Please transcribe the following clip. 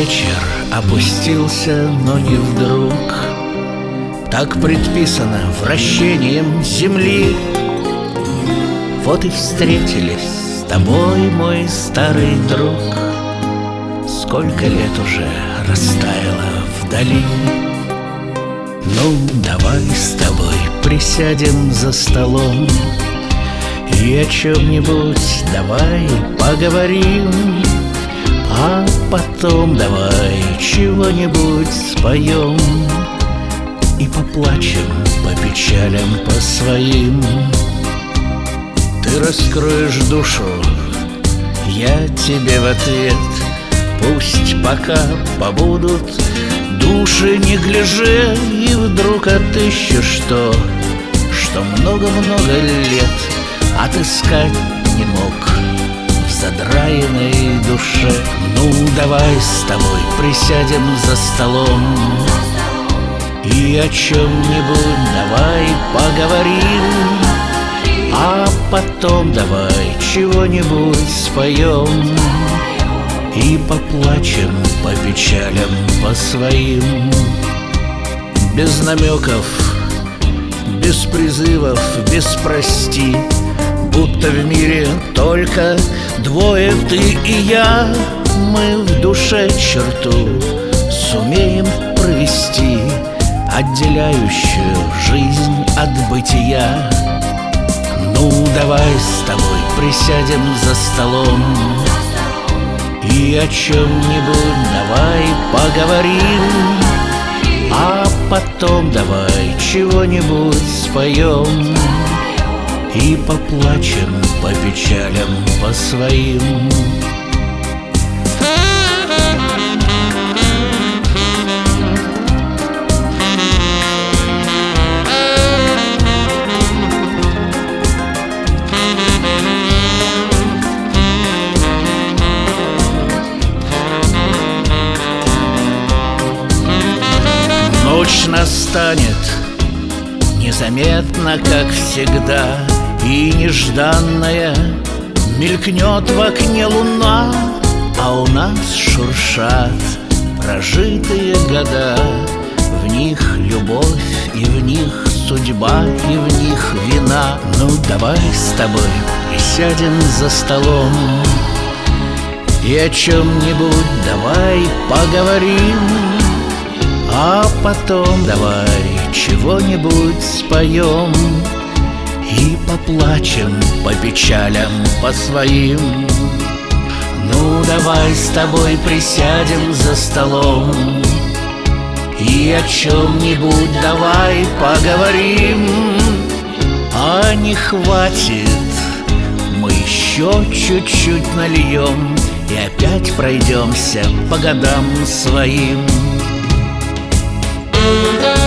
вечер опустился, но не вдруг. Так предписано вращением земли. Вот и встретились с тобой, мой старый друг. Сколько лет уже растаяло вдали. Ну, давай с тобой присядем за столом и о чем-нибудь давай поговорим. А потом давай чего-нибудь споем и поплачем по печалям, по своим. Ты раскроешь душу, я тебе в ответ. Пусть пока побудут души неглиже, и вдруг отыщешь то, что много-много лет отыскать не мог в задраенной душе. Ну, давай с тобой присядем за столом и о чем-нибудь давай поговорим. А потом давай чего-нибудь споем и поплачем по печалям, по своим. Без намеков, без призывов, без прости, будто в мире только двое, ты и я. Мы в душе черту сумеем провести, отделяющую жизнь от бытия. Ну, давай с тобой присядем за столом и о чем-нибудь давай поговорим. А потом давай чего-нибудь споем и поплачем по печалям, по своим. Ночь настанет незаметно, как всегда, и нежданная мелькнет в окне луна, а у нас шуршат прожитые года. В них любовь, и в них судьба, и в них вина. Ну, давай с тобой присядем за столом и о чем-нибудь давай поговорим. А потом давай чего-нибудь споем и поплачем по печалям, по своим. Ну, давай с тобой присядем за столом и о чем-нибудь давай поговорим. А не хватит, мы еще чуть-чуть нальем и опять пройдемся по годам своим.